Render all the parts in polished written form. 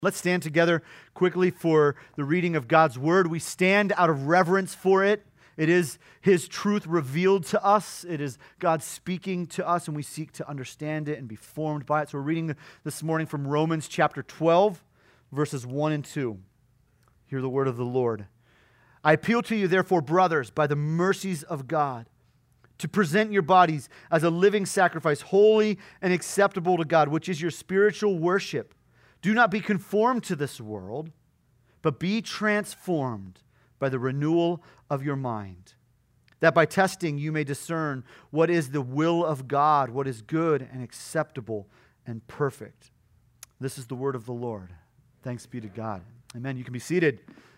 Let's stand together quickly for the reading of God's Word. We stand out of reverence for it. It is His truth revealed to us. It is God speaking to us, and we seek to understand it and be formed by it. So we're reading this morning from Romans chapter 12, verses 1 and 2. Hear the word of the Lord. I appeal to you, therefore, brothers, by the mercies of God, to present your bodies as a living sacrifice, holy and acceptable to God, which is your spiritual worship. Do not be conformed to this world, but be transformed by the renewal of your mind, that by testing you may discern what is the will of God, what is good and acceptable and perfect. This is the word of the Lord. Thanks be to God. Amen. You can be seated.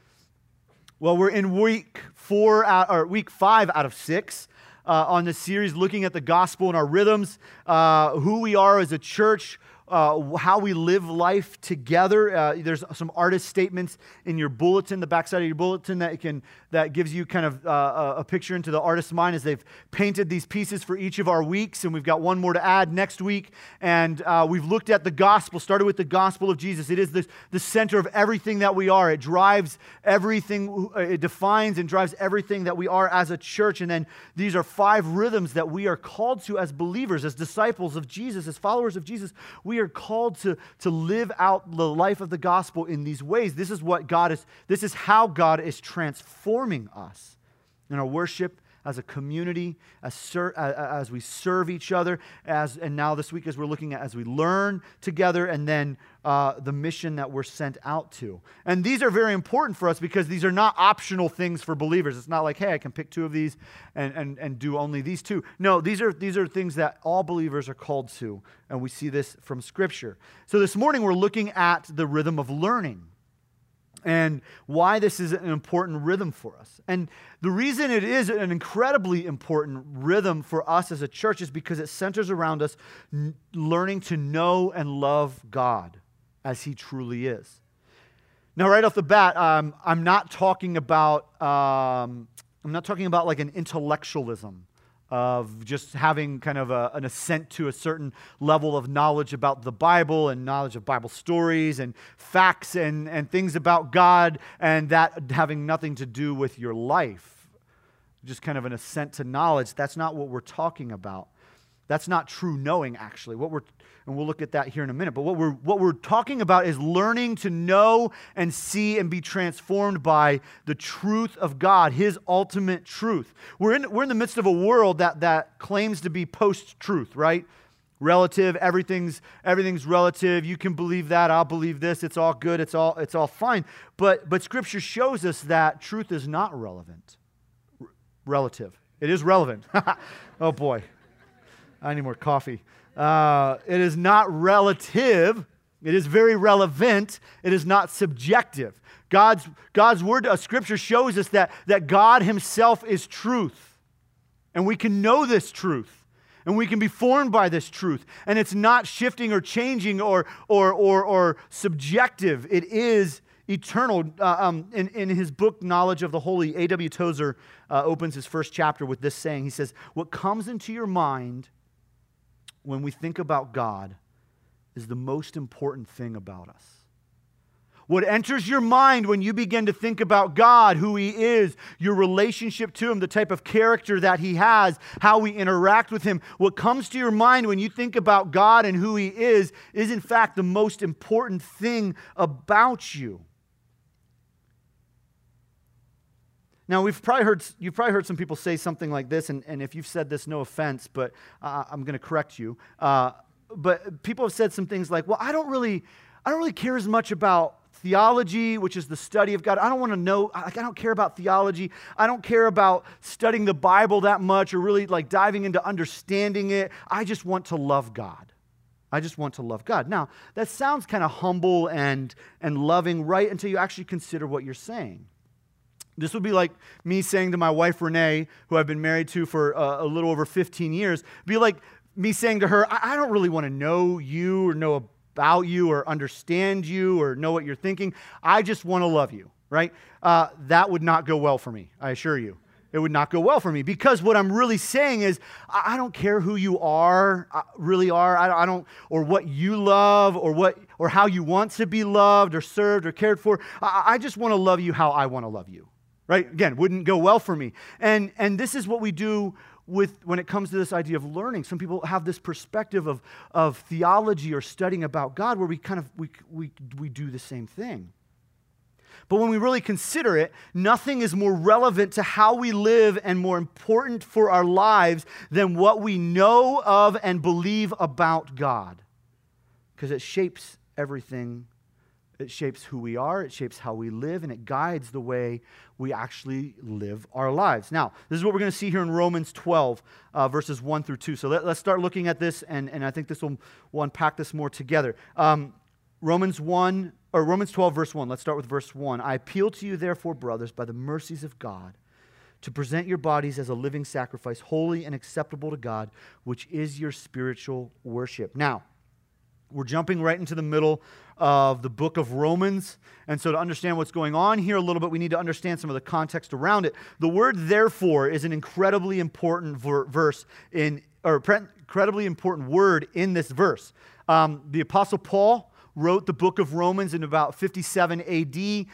Well, we're in week 5 out of 6 on this series, looking at the gospel and our rhythms, who we are as a church, how we live life together. There's some artist statements in your bulletin, the backside of your bulletin, that gives you kind of a picture into the artist's mind as they've painted these pieces for each of our weeks, and we've got one more to add next week. And we've looked at the gospel, started with the gospel of Jesus. It is the center of everything that we are. It drives everything, it defines and drives everything that we are as a church. And then these are 5 rhythms that we are called to as believers, as disciples of Jesus, as followers of Jesus. We are called to live out the life of the gospel in these ways. This is how God is transforming us in our worship as a community, as we serve each other, and now this week as we're looking at as we learn together, and then the mission that we're sent out to. And these are very important for us because these are not optional things for believers. It's not like, hey, I can pick 2 of these and do only these 2. No, these are things that all believers are called to, and we see this from Scripture. So this morning we're looking at the rhythm of learning and why this is an important rhythm for us. And the reason it is an incredibly important rhythm for us as a church is because it centers around us learning to know and love God as He truly is. Now, right off the bat, I'm not talking about like an intellectualism of just having kind of an assent to a certain level of knowledge about the Bible and knowledge of Bible stories and facts and things about God, and that having nothing to do with your life. Just kind of an assent to knowledge. That's not what we're talking about. That's not true knowing, actually. And we'll look at that here in a minute. But what we're talking about is learning to know and see and be transformed by the truth of God, His ultimate truth. We're in the midst of a world that claims to be post-truth, right? Relative, everything's relative. You can believe that. I'll believe this. It's all good. It's all fine. But Scripture shows us that truth is not relative. It is relevant. Oh boy. I need more coffee. It is not relative. It is very relevant. It is not subjective. God's word, Scripture shows us that God Himself is truth. And we can know this truth. And we can be formed by this truth. And it's not shifting or changing or subjective. It is eternal. In his book, Knowledge of the Holy, A.W. Tozer opens his first chapter with this saying. He says, what comes into your mind when we think about God is the most important thing about us. What enters your mind when you begin to think about God, who He is, your relationship to Him, the type of character that He has, how we interact with Him, what comes to your mind when you think about God and who He is in fact the most important thing about you. Now, you've probably heard some people say something like this, and if you've said this, no offense, but I'm going to correct you. But people have said some things like, well, I don't really care as much about theology, which is the study of God. I don't want to know, I don't care about theology. I don't care about studying the Bible that much or really like diving into understanding it. I just want to love God. I just want to love God. Now, that sounds kind of humble and loving, right, until you actually consider what you're saying. This would be like me saying to my wife, Renee, who I've been married to for a little over 15 years, be like me saying to her, I don't really want to know you or know about you or understand you or know what you're thinking. I just want to love you, right? That would not go well for me, I assure you. it would not go well for me. Because what I'm really saying is, I don't care who you are, really are. I don't, or what you love, or how you want to be loved, or served, or cared for. I just want to love you how I want to love you, right? Again, wouldn't go well for me. And this is what we do when it comes to this idea of learning. Some people have this perspective of theology or studying about God, where we do the same thing. But when we really consider it, nothing is more relevant to how we live and more important for our lives than what we know of and believe about God. Because it shapes everything. It shapes who we are, it shapes how we live, and it guides the way we actually live our lives. Now, this is what we're going to see here in Romans 12, verses 1 through 2. So let's start looking at this, and I think we'll unpack this more together. Romans 12, verse 1. Let's start with verse 1. I appeal to you, therefore, brothers, by the mercies of God, to present your bodies as a living sacrifice, holy and acceptable to God, which is your spiritual worship. Now, we're jumping right into the middle of the book of Romans. And so to understand what's going on here a little bit, we need to understand some of the context around it. The word therefore is an incredibly important incredibly important word in this verse. The Apostle Paul wrote the book of Romans in about 57 AD. He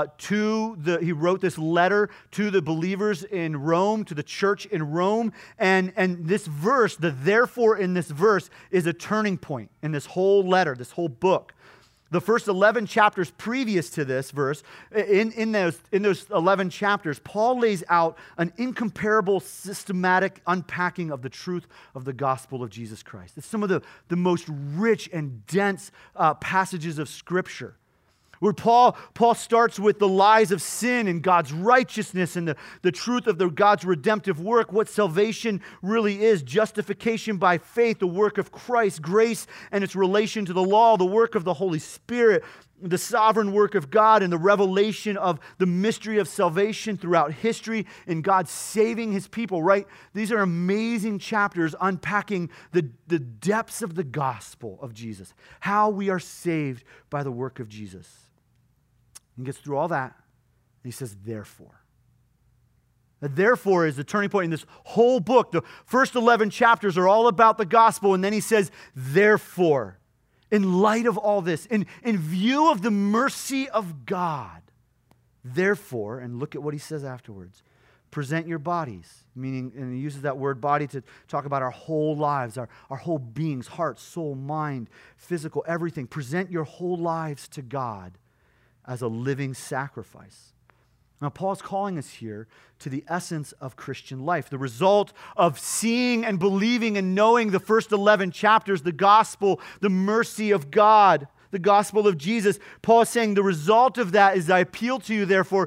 wrote this letter to the believers in Rome, to the church in Rome. And this verse, the therefore in this verse, is a turning point in this whole letter, this whole book. The first 11 chapters previous to this verse, in those 11 chapters, Paul lays out an incomparable systematic unpacking of the truth of the gospel of Jesus Christ. It's some of the most rich and dense passages of Scripture, where Paul starts with the lies of sin and God's righteousness and the truth of God's redemptive work, what salvation really is, justification by faith, the work of Christ, grace and its relation to the law, the work of the Holy Spirit, the sovereign work of God, and the revelation of the mystery of salvation throughout history and God saving His people, right? These are amazing chapters unpacking the depths of the gospel of Jesus, how we are saved by the work of Jesus. He gets through all that, and he says, therefore. Therefore is the turning point in this whole book. The first 11 chapters are all about the gospel, and then he says, therefore, in light of all this, in view of the mercy of God, therefore, and look at what he says afterwards, present your bodies, meaning, and he uses that word body to talk about our whole lives, our whole beings, heart, soul, mind, physical, everything. Present your whole lives to God as a living sacrifice. Now, Paul's calling us here to the essence of Christian life, the result of seeing and believing and knowing the first 11 chapters, the gospel, the mercy of God, the gospel of Jesus. Paul is saying the result of that is, I appeal to you, therefore,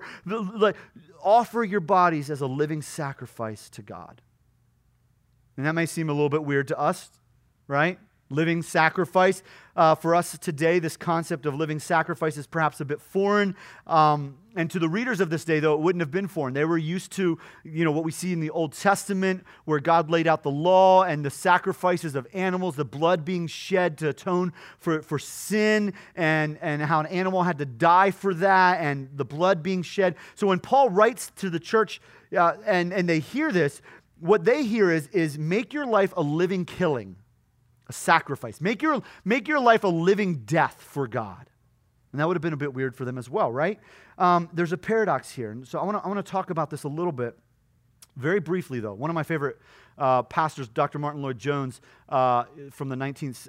offer your bodies as a living sacrifice to God. And that may seem a little bit weird to us, right? Living sacrifice. For us today, this concept of living sacrifice is perhaps a bit foreign. And to the readers of this day, though, it wouldn't have been foreign. They were used to, what we see in the Old Testament, where God laid out the law and the sacrifices of animals, the blood being shed to atone for sin, and how an animal had to die for that, and the blood being shed. So when Paul writes to the church, and they hear this, what they hear is make your life a living killing. A sacrifice. Make your life a living death for God. And that would have been a bit weird for them as well, right? There's a paradox here. And so I want to talk about this a little bit. Very briefly, though. One of my favorite pastors, Dr. Martin Lloyd-Jones, from the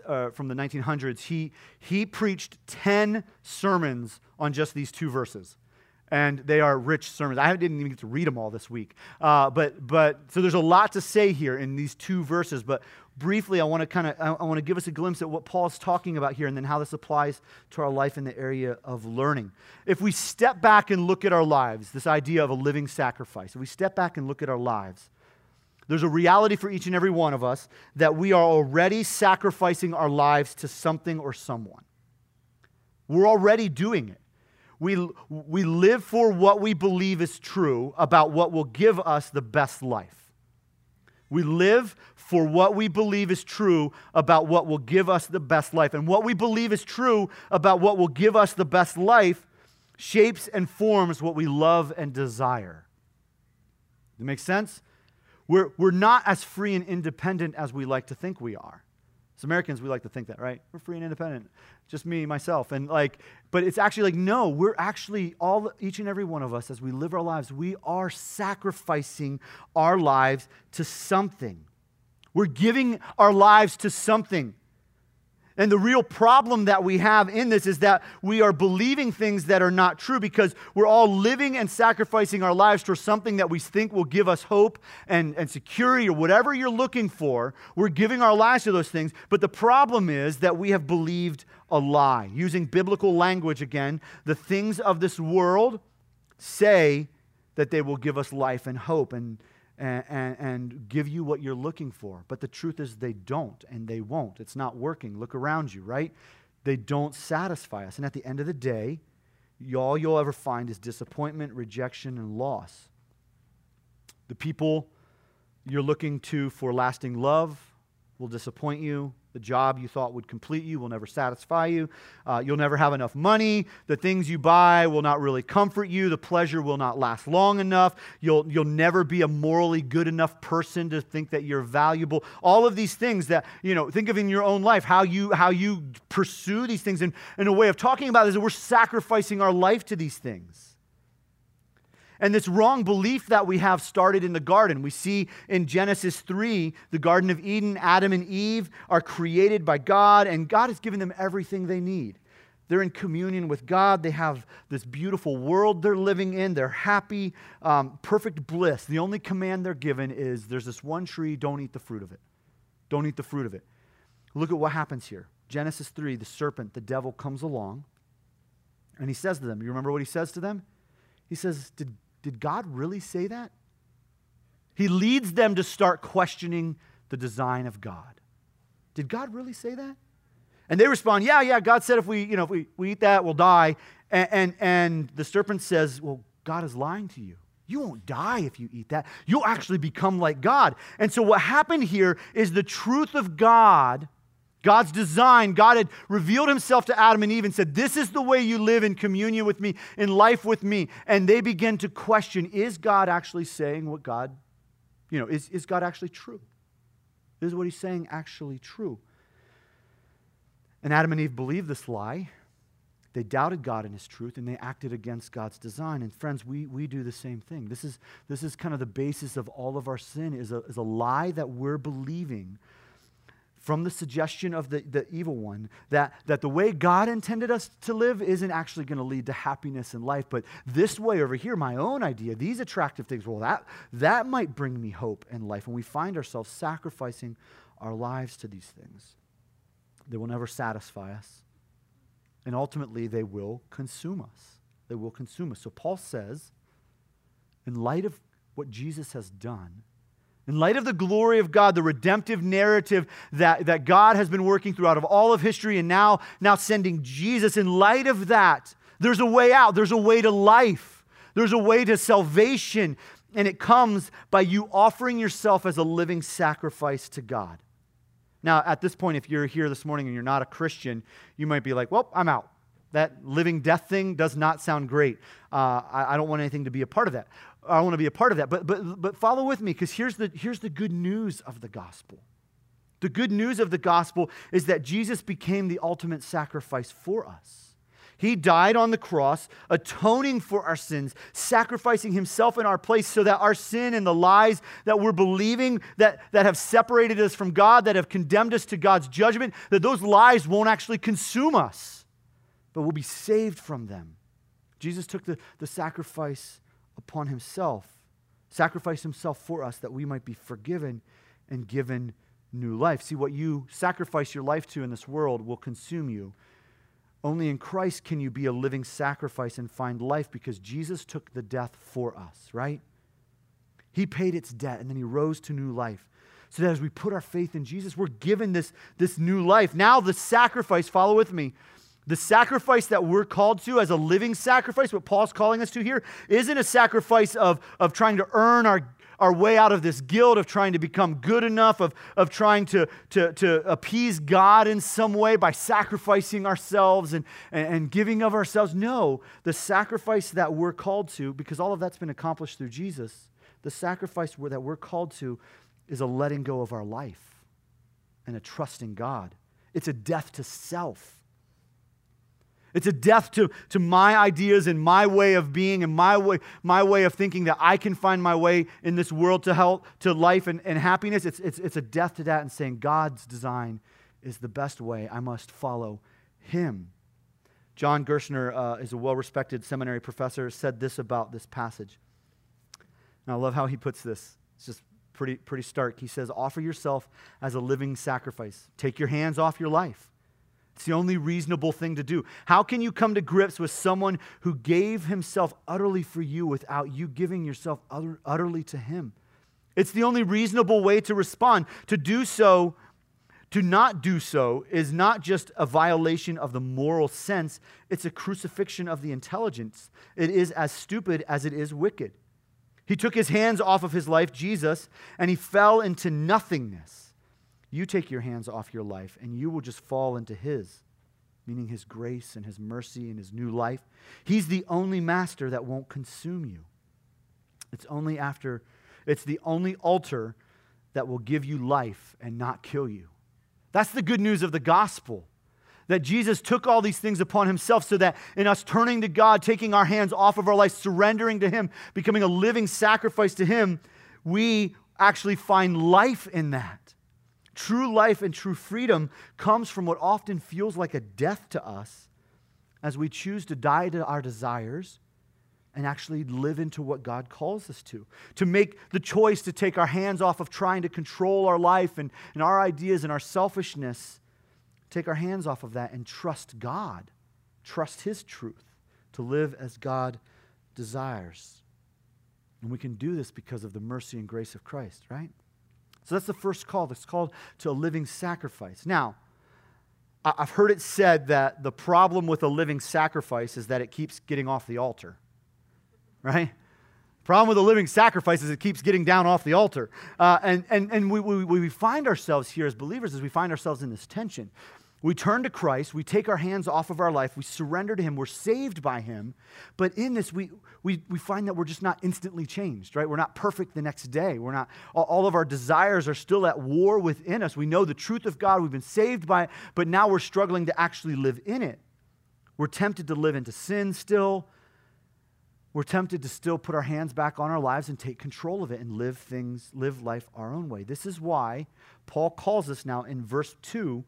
1900s, he preached 10 sermons on just these two verses. And they are rich sermons. I didn't even get to read them all this week. But so there's a lot to say here in these two verses. But briefly, I want to give us a glimpse at what Paul's talking about here, and then how this applies to our life in the area of learning. If we step back and look at our lives, this idea of a living sacrifice, if we step back and look at our lives, there's a reality for each and every one of us that we are already sacrificing our lives to something or someone. We're already doing it. We live for what we believe is true about what will give us the best life. We live for what we believe is true about what will give us the best life. And what we believe is true about what will give us the best life shapes and forms what we love and desire. Does it make sense? We're not as free and independent as we like to think we are. As Americans, we like to think that, right? We're free and independent. Just me, myself. But it's actually like, no, we're actually each and every one of us, as we live our lives, we are sacrificing our lives to something. We're giving our lives to something. And the real problem that we have in this is that we are believing things that are not true because we're all living and sacrificing our lives for something that we think will give us hope and security or whatever you're looking for. We're giving our lives to those things. But the problem is that we have believed a lie. Using biblical language again, the things of this world say that they will give us life and hope and give you what you're looking for. But the truth is they don't, and they won't. It's not working. Look around you, right? They don't satisfy us. And at the end of the day, all you'll ever find is disappointment, rejection, and loss. The people you're looking to for lasting love will disappoint you. The job you thought would complete you will never satisfy you. You'll never have enough money. The things you buy will not really comfort you. The pleasure will not last long enough. You'll never be a morally good enough person to think that you're valuable. All of these things that, think of in your own life, how you pursue these things. And a way of talking about it is that we're sacrificing our life to these things. And this wrong belief that we have started in the garden. We see in Genesis 3, the Garden of Eden, Adam and Eve are created by God, and God has given them everything they need. They're in communion with God. They have this beautiful world they're living in. They're happy, perfect bliss. The only command they're given is there's this one tree, don't eat the fruit of it. Don't eat the fruit of it. Look at what happens here. Genesis 3, the serpent, the devil, comes along, and he says to them, you remember what he says to them? He says, Did God really say that? He leads them to start questioning the design of God. Did God really say that? And they respond, yeah, God said if we eat that, we'll die. And the serpent says, well, God is lying to you. You won't die if you eat that. You'll actually become like God. And so what happened here is the truth of God, God's design. God had revealed himself to Adam and Eve and said, this is the way you live in communion with me, in life with me. And they begin to question, is God actually saying what God, is God actually true? Is what he's saying actually true? And Adam and Eve believed this lie. They doubted God and his truth, and they acted against God's design. And friends, we do the same thing. This is kind of the basis of all of our sin, is a lie that we're believing from the suggestion of the evil one, that the way God intended us to live isn't actually going to lead to happiness in life, but this way over here, my own idea, these attractive things, well, that might bring me hope in life. And we find ourselves sacrificing our lives to these things. They will never satisfy us. And ultimately, they will consume us. They will consume us. So Paul says, in light of what Jesus has done, in light of the glory of God, the redemptive narrative that God has been working throughout of all of history and now sending Jesus, in light of that, there's a way out. There's a way to life. There's a way to salvation. And it comes by you offering yourself as a living sacrifice to God. Now, at this point, if you're here this morning and you're not a Christian, you might be like, well, I'm out. That living death thing does not sound great. I don't want anything to be a part of that. I want to be a part of that. But follow with me, because here's the good news of the gospel. The good news of the gospel is that Jesus became the ultimate sacrifice for us. He died on the cross, atoning for our sins, sacrificing himself in our place so that our sin and the lies that we're believing that have separated us from God, that have condemned us to God's judgment, that those lies won't actually consume us, but we'll be saved from them. Jesus took the sacrifice upon himself, sacrificed himself for us that we might be forgiven and given new life. See, what you sacrifice your life to in this world will consume you. Only in Christ can you be a living sacrifice and find life, because Jesus took the death for us, right? He paid its debt and then he rose to new life. So that as we put our faith in Jesus, we're given this new life. Now the sacrifice, follow with me, the sacrifice that we're called to as a living sacrifice, what Paul's calling us to here, isn't a sacrifice of trying to earn our way out of this guilt, of trying to become good enough, of trying to appease God in some way by sacrificing ourselves and giving of ourselves. No, the sacrifice that we're called to, because all of that's been accomplished through Jesus, The sacrifice that we're called to is a letting go of our life and a trusting God. It's a death to self. It's a death to my ideas and my way of being and my way of thinking that I can find my way in this world to health, to life and happiness. It's a death to that and saying God's design is the best way. I must follow Him. John Gershner is a well-respected seminary professor, said this about this passage. And I love how he puts this. It's just pretty stark. He says, offer yourself as a living sacrifice. Take your hands off your life. It's the only reasonable thing to do. How can you come to grips with someone who gave himself utterly for you without you giving yourself utterly to him? It's the only reasonable way to respond. To do so, to not do so, is not just a violation of the moral sense, it's a crucifixion of the intelligence. It is as stupid as it is wicked. He took his hands off of his life, Jesus, and he fell into nothingness. You take your hands off your life, and you will just fall into his, meaning his grace and his mercy and his new life. He's the only master that won't consume you. It's the only altar that will give you life and not kill you. That's the good news of the gospel. That Jesus took all these things upon himself so that in us turning to God, taking our hands off of our life, surrendering to him, becoming a living sacrifice to him, we actually find life in that. True life and true freedom comes from what often feels like a death to us as we choose to die to our desires and actually live into what God calls us to make the choice to take our hands off of trying to control our life and our ideas and our selfishness, take our hands off of that and trust God, trust his truth, to live as God desires. And we can do this because of the mercy and grace of Christ, right? So that's the first call. It's called to a living sacrifice. Now, I've heard it said that the problem with a living sacrifice is that it keeps getting off the altar, right? The problem with a living sacrifice is it keeps getting down off the altar. And we find ourselves here as believers, as we find ourselves in this tension. We turn to Christ, we take our hands off of our life, we surrender to him, we're saved by him, but in this we find that we're just not instantly changed, right? We're not perfect the next day. We're not, all of our desires are still at war within us. We know the truth of God, we've been saved by it, but now we're struggling to actually live in it. We're tempted to live into sin still. We're tempted to still put our hands back on our lives and take control of it and live life our own way. This is why Paul calls us now in verse 2,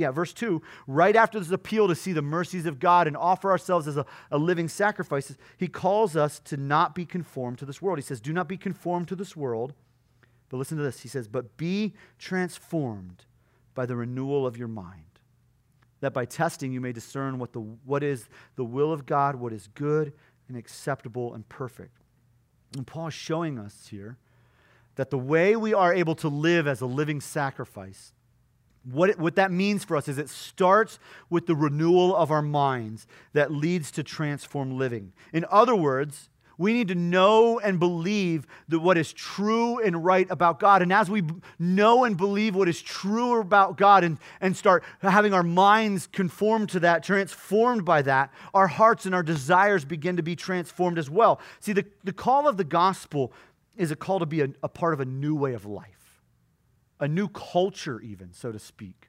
right after this appeal to see the mercies of God and offer ourselves as a living sacrifice, he calls us to not be conformed to this world. He says, do not be conformed to this world. But listen to this. He says, but be transformed by the renewal of your mind, that by testing you may discern what is the will of God, what is good and acceptable and perfect. And Paul is showing us here that the way we are able to live as a living sacrifice, what that means for us is it starts with the renewal of our minds that leads to transformed living. In other words, we need to know and believe that what is true and right about God. And as we know and believe what is true about God and start having our minds conformed to that, transformed by that, our hearts and our desires begin to be transformed as well. See, the call of the gospel is a call to be a part of a new way of life, a new culture even, so to speak.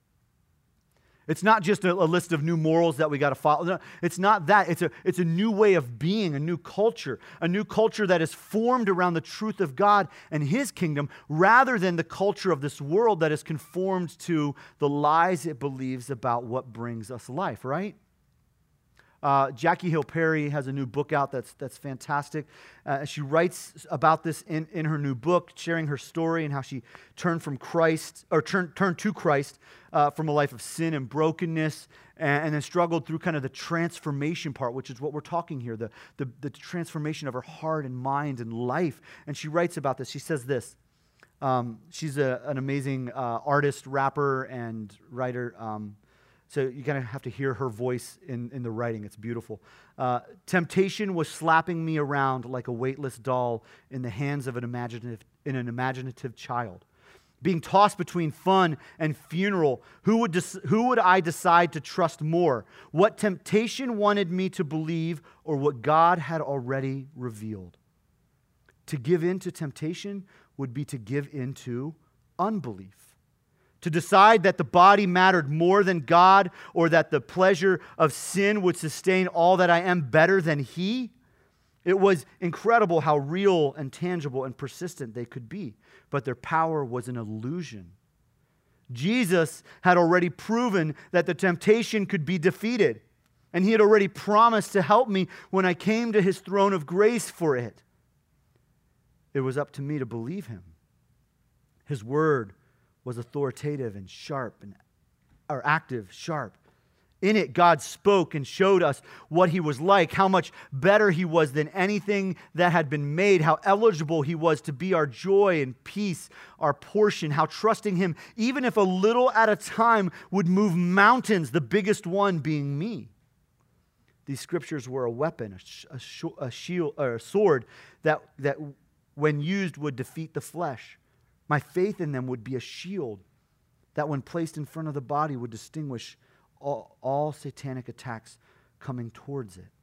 It's not just a list of new morals that we got to follow. No, it's not that. It's a new way of being, a new culture that is formed around the truth of God and his kingdom rather than the culture of this world that is conformed to the lies it believes about what brings us life, right? Jackie Hill Perry has a new book out that's fantastic. She writes about this in her new book, sharing her story and how she turned from Christ, or turned to Christ from a life of sin and brokenness, and then struggled through kind of the transformation part, which is what we're talking here, the transformation of her heart and mind and life. And she writes about this. She says this. She's an amazing artist, rapper, and writer. So you're going to have to hear her voice in the writing. It's beautiful. Temptation was slapping me around like a weightless doll in the hands of an imaginative child. Being tossed between fun and funeral, who would I decide to trust more? What temptation wanted me to believe or what God had already revealed? To give in to temptation would be to give in to unbelief. To decide that the body mattered more than God, or that the pleasure of sin would sustain all that I am better than He. It was incredible how real and tangible and persistent they could be, but their power was an illusion. Jesus had already proven that the temptation could be defeated, and He had already promised to help me when I came to His throne of grace for it. It was up to me to believe Him. His word was authoritative and sharp, or active, sharp. In it, God spoke and showed us what He was like, how much better He was than anything that had been made, how eligible He was to be our joy and peace, our portion, how trusting Him, even if a little at a time, would move mountains, the biggest one being me. These scriptures were a weapon, a shield, or a sword that when used would defeat the flesh. My faith in them would be a shield that when placed in front of the body would distinguish all satanic attacks coming towards it.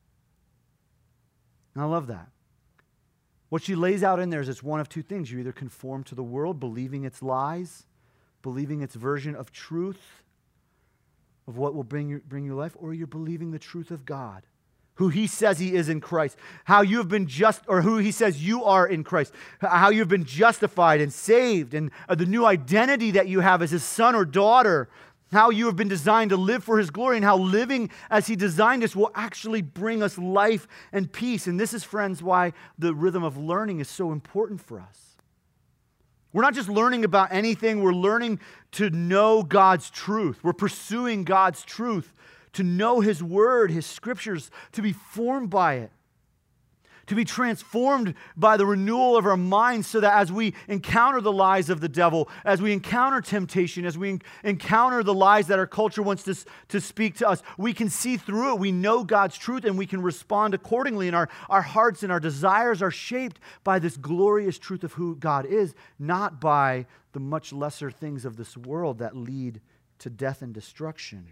And I love that. What she lays out in there is it's one of two things. You either conform to the world, believing its lies, believing its version of truth, of what will bring you life, or you're believing the truth of God, who He says He is in Christ, how you have been or who He says you are in Christ, how you've been justified and saved, and the new identity that you have as His son or daughter, how you have been designed to live for His glory, and how living as He designed us will actually bring us life and peace. And this is, friends, why the rhythm of learning is so important for us. We're not just learning about anything, we're learning to know God's truth. We're pursuing God's truth, to know His word, His scriptures, to be formed by it, to be transformed by the renewal of our minds so that as we encounter the lies of the devil, as we encounter temptation, as we encounter the lies that our culture wants to speak to us, we can see through it. We know God's truth and we can respond accordingly, and our hearts and our desires are shaped by this glorious truth of who God is, not by the much lesser things of this world that lead to death and destruction.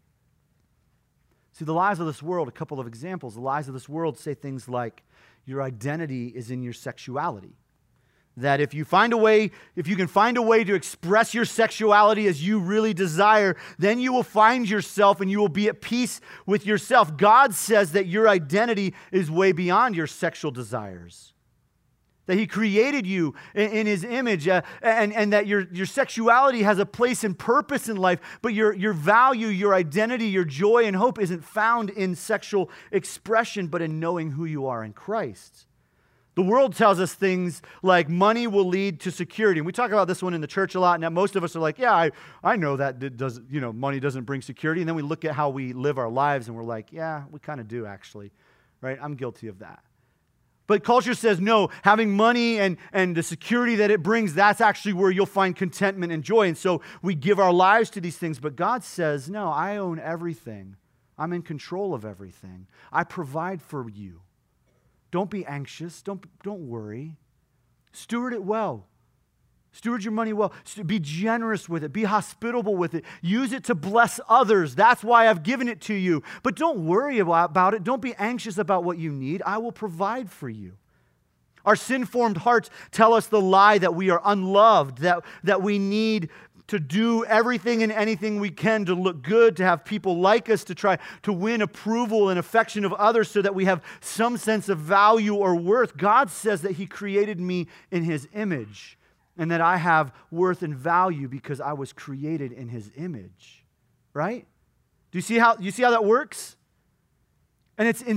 See, the lies of this world, a couple of examples. The lies of this world say things like, your identity is in your sexuality. That if you can find a way to express your sexuality as you really desire, then you will find yourself and you will be at peace with yourself. God says that your identity is way beyond your sexual desires. That He created you in His image, and that your sexuality has a place and purpose in life, but your value, your identity, your joy and hope isn't found in sexual expression, but in knowing who you are in Christ. The world tells us things like money will lead to security. And we talk about this one in the church a lot, and most of us are like, yeah, I know that money doesn't bring security. And then we look at how we live our lives, and we're like, yeah, we kind of do actually, right? I'm guilty of that. But culture says, no, having money and the security that it brings, that's actually where you'll find contentment and joy. And so we give our lives to these things. But God says, no, I own everything. I'm in control of everything. I provide for you. Don't be anxious. Don't worry. Steward it well. Steward your money well. Be generous with it. Be hospitable with it. Use it to bless others. That's why I've given it to you. But don't worry about it. Don't be anxious about what you need. I will provide for you. Our sin-formed hearts tell us the lie that we are unloved, that we need to do everything and anything we can to look good, to have people like us, to try to win approval and affection of others so that we have some sense of value or worth. God says that He created me in His image, and that I have worth and value because I was created in His image, right? Do you see how that works? And it's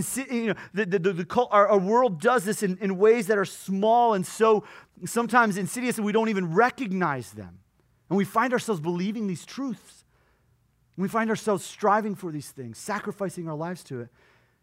our world does this in ways that are small and so sometimes insidious, and we don't even recognize them. And we find ourselves believing these truths. And we find ourselves striving for these things, sacrificing our lives to it.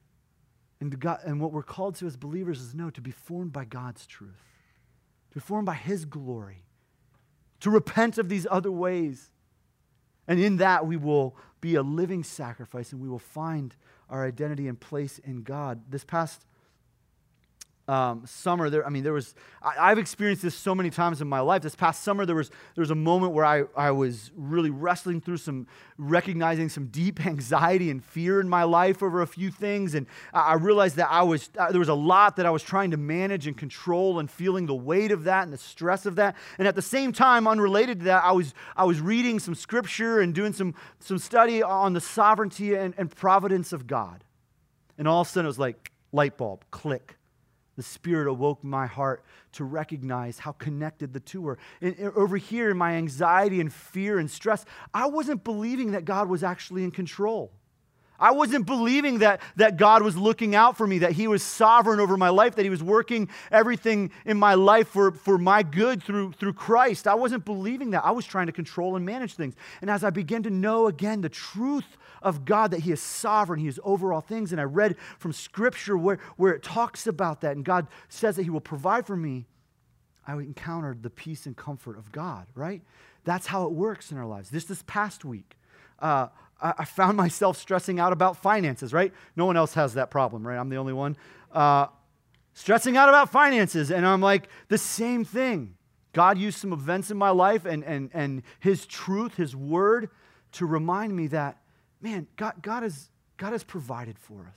And what we're called to as believers is to be formed by God's truth. To be formed by His glory, to repent of these other ways. And in that we will be a living sacrifice and we will find our identity and place in God. This past summer, I've experienced this so many times in my life. This past summer, there was a moment where I was really wrestling through recognizing some deep anxiety and fear in my life over a few things, and I realized that there was a lot that I was trying to manage and control, and feeling the weight of that and the stress of that. And at the same time, unrelated to that, I was reading some scripture and doing some study on the sovereignty and providence of God. And all of a sudden, it was like light bulb, click. The Spirit awoke my heart to recognize how connected the two were. And over here, in my anxiety and fear and stress, I wasn't believing that God was actually in control. I wasn't believing that God was looking out for me, that He was sovereign over my life, that He was working everything in my life for my good through Christ. I wasn't believing that. I was trying to control and manage things. And as I began to know again the truth of God, that He is sovereign, He is over all things, and I read from Scripture where it talks about that, and God says that He will provide for me, I encountered the peace and comfort of God, right? That's how it works in our lives. This past week, I found myself stressing out about finances, right? No one else has that problem, right? I'm the only one. Stressing out about finances, and I'm like, the same thing. God used some events in my life and His truth, His word, to remind me that, man, God has provided for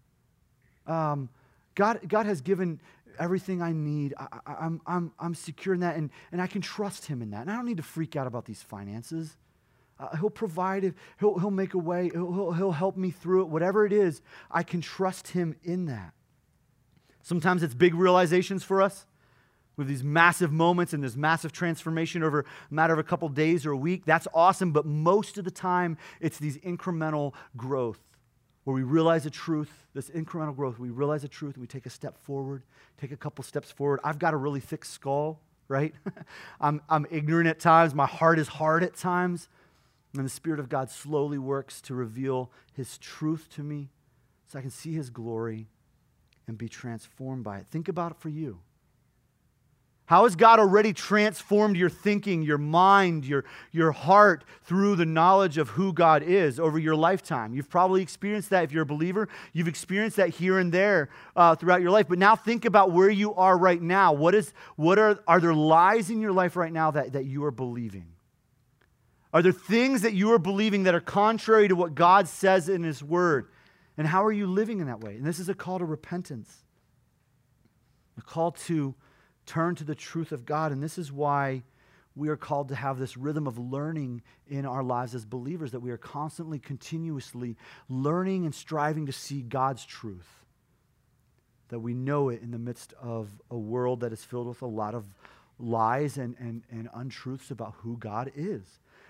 us. God has given everything I need. I'm secure in that, and I can trust Him in that. And I don't need to freak out about these finances. He'll provide, he'll make a way, he'll help me through it. Whatever it is, I can trust Him in that. Sometimes it's big realizations for us. With these massive moments and this massive transformation over a matter of a couple days or a week. That's awesome, but most of the time, it's these incremental growth where we realize the truth, this incremental growth. We realize the truth and we take a step forward, take a couple steps forward. I've got a really thick skull, right? I'm ignorant at times. My heart is hard at times. And the Spirit of God slowly works to reveal His truth to me so I can see His glory and be transformed by it. Think about it for you. How has God already transformed your thinking, your mind, your heart through the knowledge of who God is over your lifetime? You've probably experienced that if you're a believer. You've experienced that here and there throughout your life. But now think about where you are right now. Are there lies in your life right now that you are believing? Are there things that you are believing that are contrary to what God says in His Word? And how are you living in that way? And this is a call to repentance, a call to turn to the truth of God. And this is why we are called to have this rhythm of learning in our lives as believers, that we are constantly, continuously learning and striving to see God's truth, that we know it in the midst of a world that is filled with a lot of lies and untruths about who God is.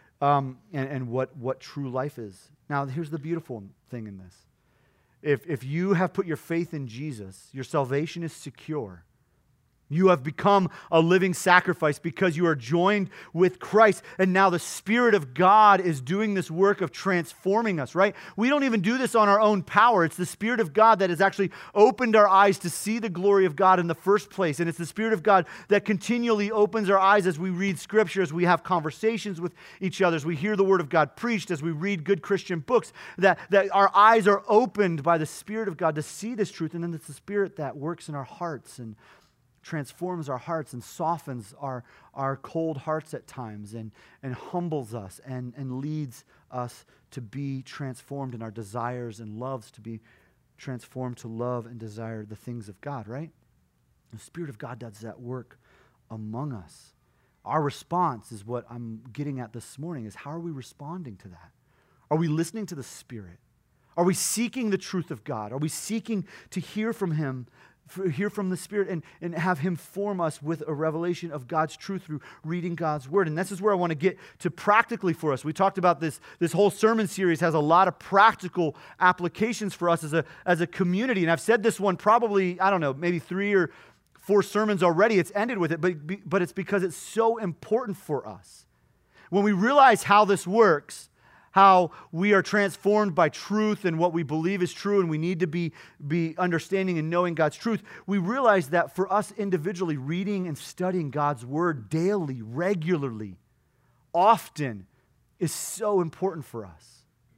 And what true life is. Now, here's the beautiful thing in this. If you have put your faith in Jesus, your salvation is secure. You have become a living sacrifice because you are joined with Christ. And now the Spirit of God is doing this work of transforming us, right? We don't even do this on our own power. It's the Spirit of God that has actually opened our eyes to see the glory of God in the first place. And it's the Spirit of God that continually opens our eyes as we read Scripture, as we have conversations with each other, as we hear the Word of God preached, as we read good Christian books, that our eyes are opened by the Spirit of God to see this truth. And then it's the Spirit that works in our hearts and transforms our hearts and softens our cold hearts at times and humbles us and leads us to be transformed in our desires and loves to be transformed to love and desire the things of God, right? The Spirit of God does that work among us. Our response is what I'm getting at this morning, is how are we responding to that? Are we listening to the Spirit? Are we seeking the truth of God? Are we seeking to hear from Him, hear from the Spirit and have Him form us with a revelation of God's truth through reading God's Word? And this is where I want to get to practically for us. We talked about this whole sermon series has a lot of practical applications for us as a community. And I've said this one probably, I don't know, maybe 3 or 4 sermons already. It's ended with it, but it's because it's so important for us. When we realize how this works, how we are transformed by truth and what we believe is true, and we need to be understanding and knowing God's truth, we realize that for us individually, reading and studying God's Word daily, regularly, often, is so important for us.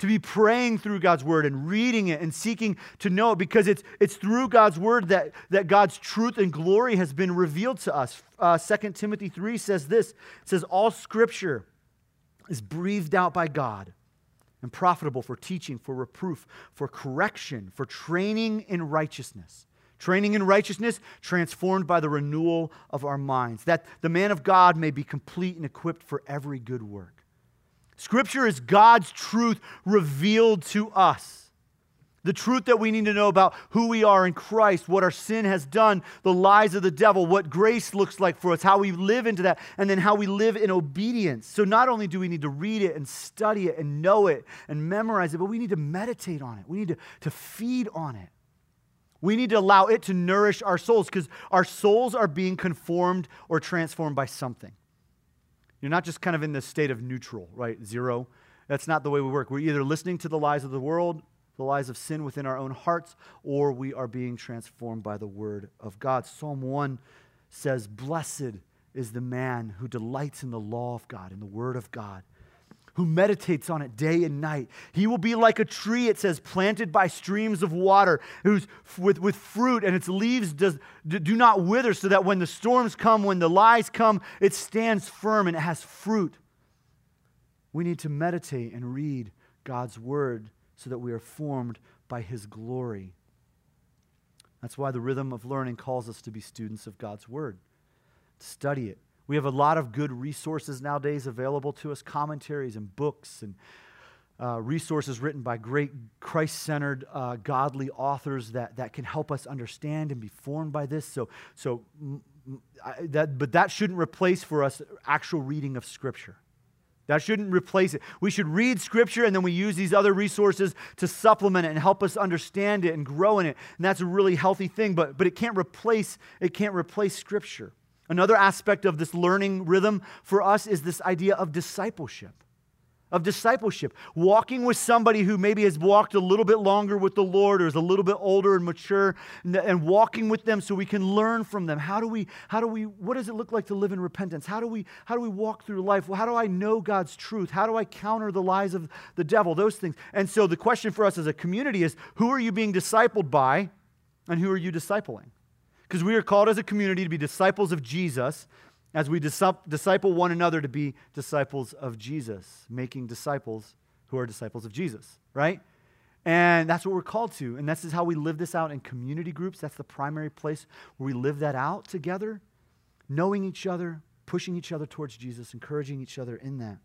to be praying through God's word and reading it and seeking to know it, because it's through God's word that God's truth and glory has been revealed to us. 2 Timothy 3 says this. It says, all Scripture is breathed out by God and profitable for teaching, for reproof, for correction, for training in righteousness. Training in righteousness, transformed by the renewal of our minds, that the man of God may be complete and equipped for every good work. Scripture is God's truth revealed to us. The truth that we need to know about who we are in Christ, what our sin has done, the lies of the devil, what grace looks like for us, how we live into that, and then how we live in obedience. So not only do we need to read it and study it and know it and memorize it, but we need to meditate on it. We need to feed on it. We need to allow it to nourish our souls, because our souls are being conformed or transformed by something. You're not just kind of in this state of neutral, right? Zero. That's not the way we work. We're either listening to the lies of the world, the lies of sin within our own hearts, or we are being transformed by the word of God. Psalm 1 says, blessed is the man who delights in the law of God, in the word of God, who meditates on it day and night. He will be like a tree, it says, planted by streams of water, who's with fruit, and its leaves do not wither, so that when the storms come, when the lies come, it stands firm and it has fruit. We need to meditate and read God's word so that we are formed by His glory. That's why the rhythm of learning calls us to be students of God's word, to study it. We have a lot of good resources nowadays available to us, commentaries and books and resources written by great Christ-centered, godly authors that can help us understand and be formed by this. But that shouldn't replace for us actual reading of Scripture. That shouldn't replace it. We should read Scripture, and then we use these other resources to supplement it and help us understand it and grow in it. And that's a really healthy thing, but it can't replace Scripture. Another aspect of this learning rhythm for us is this idea of discipleship. Walking with somebody who maybe has walked a little bit longer with the Lord or is a little bit older and mature, and walking with them so we can learn from them. What does it look like to live in repentance? How do we walk through life? How do I know God's truth? How do I counter the lies of the devil? Those things. And so the question for us as a community is, who are you being discipled by, and who are you discipling? Because we are called as a community to be disciples of Jesus, as we disciple one another to be disciples of Jesus, making disciples who are disciples of Jesus, right? And that's what we're called to. And this is how we live this out in community groups. That's the primary place where we live that out together, knowing each other, pushing each other towards Jesus, encouraging each other in that.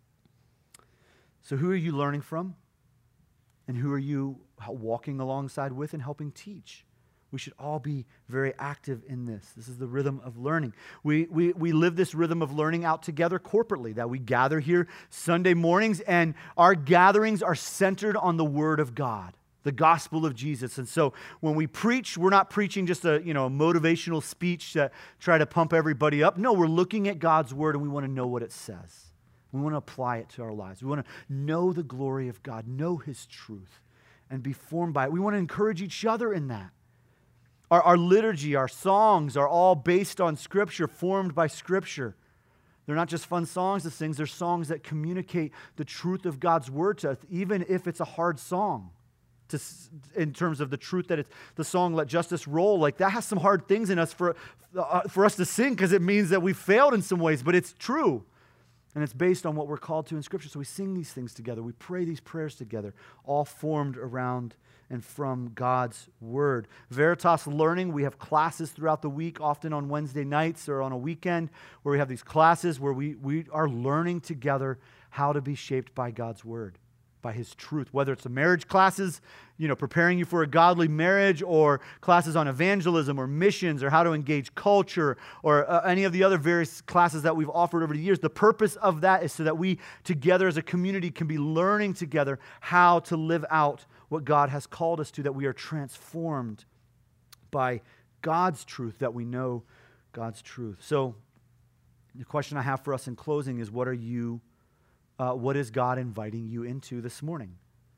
So who are you learning from? And who are you walking alongside with and helping teach? We should all be very active in this. This is the rhythm of learning. We live this rhythm of learning out together corporately, that we gather here Sunday mornings, and our gatherings are centered on the Word of God, the gospel of Jesus. And so when we preach, we're not preaching just a motivational speech to try to pump everybody up. No, we're looking at God's Word, and we want to know what it says. We want to apply it to our lives. We want to know the glory of God, know His truth, and be formed by it. We want to encourage each other in that. Our liturgy, our songs are all based on Scripture, formed by Scripture. They're not just fun songs to sing. They're songs that communicate the truth of God's Word to us, even if it's a hard song, in terms of the truth that it's the song, Let Justice Roll. Like, that has some hard things in us for us to sing, because it means that we failed in some ways, but it's true. And it's based on what we're called to in Scripture. So we sing these things together. We pray these prayers together, all formed around and from God's Word. Veritas Learning, we have classes throughout the week, often on Wednesday nights or on a weekend, where we have these classes where we are learning together how to be shaped by God's Word, by His truth. Whether it's the marriage classes, preparing you for a godly marriage, or classes on evangelism or missions or how to engage culture, or any of the other various classes that we've offered over the years. The purpose of that is so that we together as a community can be learning together how to live out what God has called us to, that we are transformed by God's truth, that we know God's truth. So the question I have for us in closing is, what is God inviting you into this morning?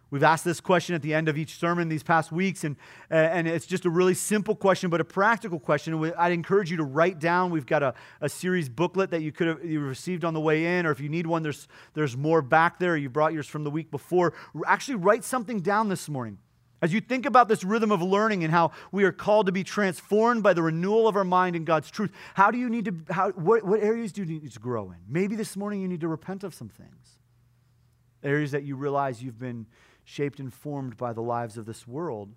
We've asked this question at the end of each sermon these past weeks, and it's just a really simple question, but a practical question. I'd encourage you to write down. We've got a series booklet that you received on the way in, or if you need one, there's more back there. You brought yours from the week before. Actually, write something down this morning. As you think about this rhythm of learning and how we are called to be transformed by the renewal of our mind in God's truth, what areas do you need to grow in? Maybe this morning you need to repent of some things. Areas that you realize you've been shaped and formed by the lies of this world,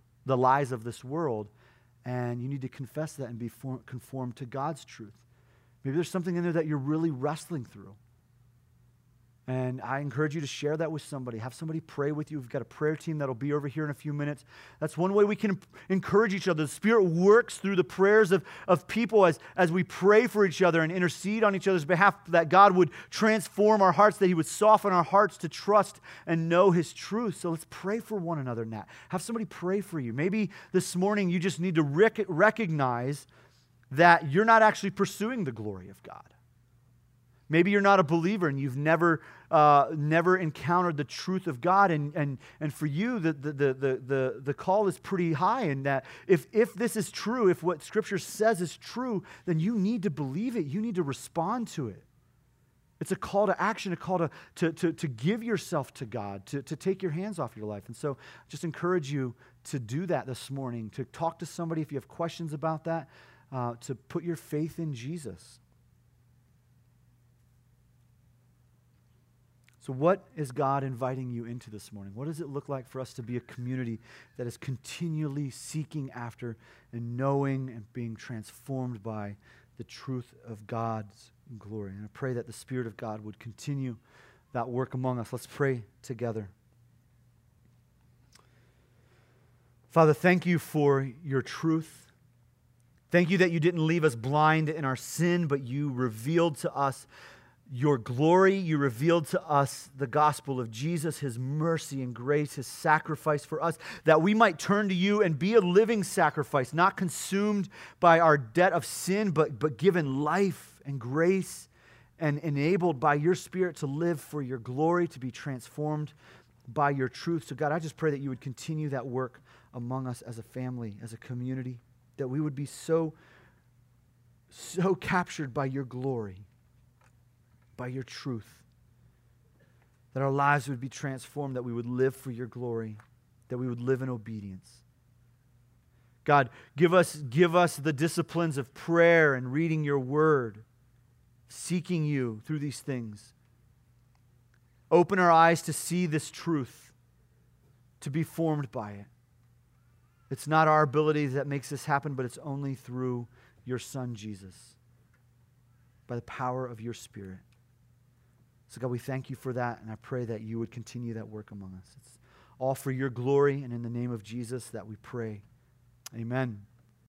and you need to confess that and be conformed to God's truth. Maybe there's something in there that you're really wrestling through. And I encourage you to share that with somebody. Have somebody pray with you. We've got a prayer team that'll be over here in a few minutes. That's one way we can encourage each other. The Spirit works through the prayers of people as we pray for each other and intercede on each other's behalf, that God would transform our hearts, that He would soften our hearts to trust and know His truth. So let's pray for one another in that. Have somebody pray for you. Maybe this morning you just need to recognize that you're not actually pursuing the glory of God. Maybe you're not a believer and you've never encountered the truth of God, and for you the call is pretty high, and that if this is true, if what Scripture says is true, then you need to believe it. You need to respond to it. It's a call to action, a call to give yourself to God, to take your hands off your life. And so I just encourage you to do that this morning, to talk to somebody if you have questions about that, to put your faith in Jesus. So what is God inviting you into this morning? What does it look like for us to be a community that is continually seeking after and knowing and being transformed by the truth of God's glory? And I pray that the Spirit of God would continue that work among us. Let's pray together. Father, thank you for your truth. Thank you that you didn't leave us blind in our sin, but you revealed to us your glory. You revealed to us the gospel of Jesus, His mercy and grace, His sacrifice for us, that we might turn to you and be a living sacrifice, not consumed by our debt of sin, but given life and grace and enabled by your Spirit to live for your glory, to be transformed by your truth. So God, I just pray that you would continue that work among us as a family, as a community, that we would be so captured by your glory, by your truth, that our lives would be transformed, that we would live for your glory, that we would live in obedience. God, give us the disciplines of prayer and reading your word, seeking you through these things. Open our eyes to see this truth, to be formed by it. It's not our ability that makes this happen, but it's only through your Son, Jesus, by the power of your Spirit. So God, we thank you for that, and I pray that you would continue that work among us. It's all for your glory, and in the name of Jesus that we pray. Amen.